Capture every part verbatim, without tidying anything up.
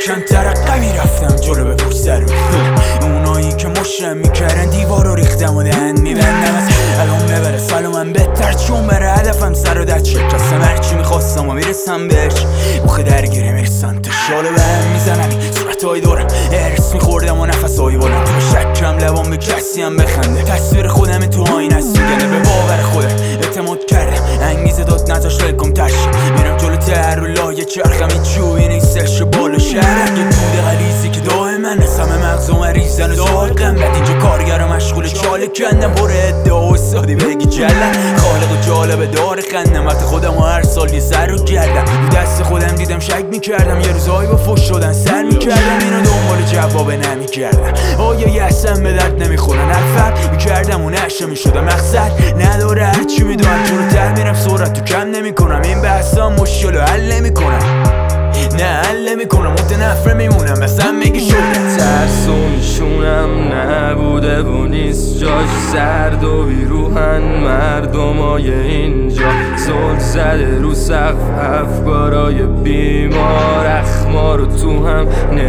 کم ترقه میرفتم جلو به پشت رو اونایی که مشرم میکردن دیوار رو ریختم و دهن میبندم از الان ببره سال من بهتر چون بره هدفم سر و دست شکستم هرچی میخواستم و میرسم بهش بخه درگیره میرسم تا شالو به هم میزنم این صورت های دورم ارس میخوردم و نفس های بلند تو شکم لبام به کسی هم بخنده تصویر خودم تو آینه است میگنه به باور خودم اعتماد کردم انگیزه داد نذاش ولکم تشم میرم جلو تر و لایه چرخم این چوبی نیستش بالا شهرم یه دوده غلیزی که دائما نسم مغزم ریزن و زارقم بعد اینجا کارگرم مشغول چاله کندم پر ادعا و سادی بگی جلن خالق و جالب داره خندم وقت خودم و هر سال یه سر رو گردم رو دست خودم دیدم شک میکردم یه روزایی با فش شدن سر میکردم اینو دنبال جواب نمیکردم آیا یه اصلا به درد نمیخورن هر فرد میکردم و نشه میشدم مقصد نداره هرچی میدونم جلوتر میرم سرعت تو کم نمیکنم این بحثا مشکل حل نمیکنم نه حل نمیکنم متنفر میمونم مثلا میگی شده ترس و میشونم نبوده و نیست جاش سرد و بیروحن مردمای اینجا زل زده رو سقف افکارای بیمار اخما رو تو هم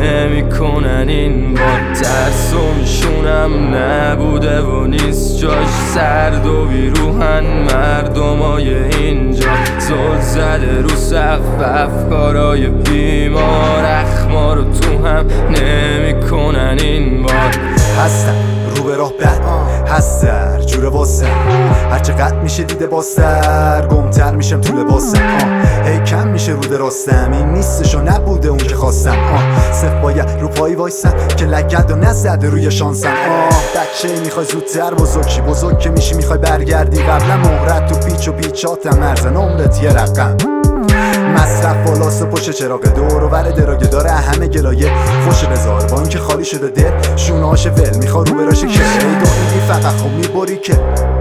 نمیکنن این بار ترس و میشونم نبوده و نیست جاش سرد و بیروحن مردمای اینجا زل زده رو سقف افکارای بیمار اخما رو تو هم نمیکنن این بار هستم رو به راه بد هستر جوره واسم هرچه قد میشه دیده باستر گمتر میشم تو لباسم هی کم میشه رو دراستم این نیستش و نبوده اون که خواستم صرف باید رو پایی وایسم که لگد و نزده روی شانسم بچه میخوای زودتر بزرگ شی بزرگ که میشی میخوای برگردی قبلا مهرت تو پیچ و پیچاتم ارزن عمرت یه رقم مصرف بالاست و پشت چراغ دور و ور دراگه داره همه گلایه خوش بذار با اینکه خالی شده دل شونهاش ول میخوا رو براشه که ای دو فقط خب میبری که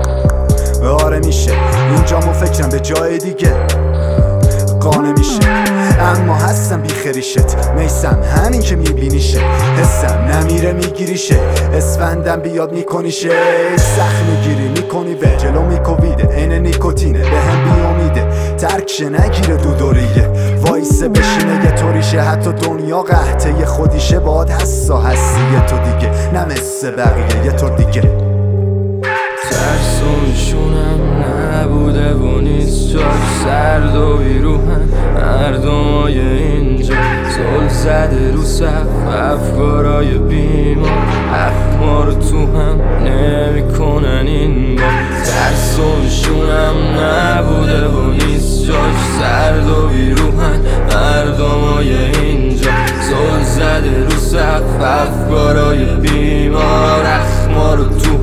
آره میشه اینجا مو فکرم به جای دیگه قانه میشه اما هستم بی خریشت میسم همین که میبینیشه حسم نمیره میگیریشه اسفندم بیاد میکنیشه سخت میگیری میکنی و جلو میکویده این نیکوتینه به هم بیامیده ترکشه نگیره دو دوریه وایسه بشینه یه طوریشه حتی دنیا قحطه یه خودیشه باد حسا هستی یه تو دیگه نه مثل بقیه یه طور دیگه ترس و میشونم نبوده و نیست جاش سرد و بیروحن مردمای اینجا زل زده رو سقف افکارای بیمار اخما رو تو هم نمیکنن این بار ترس و میشونم نبوده و نیست جاش سرد و بیروحن مردمای اینجا زل زده رو سقف افکارای بیمار اخما رو تو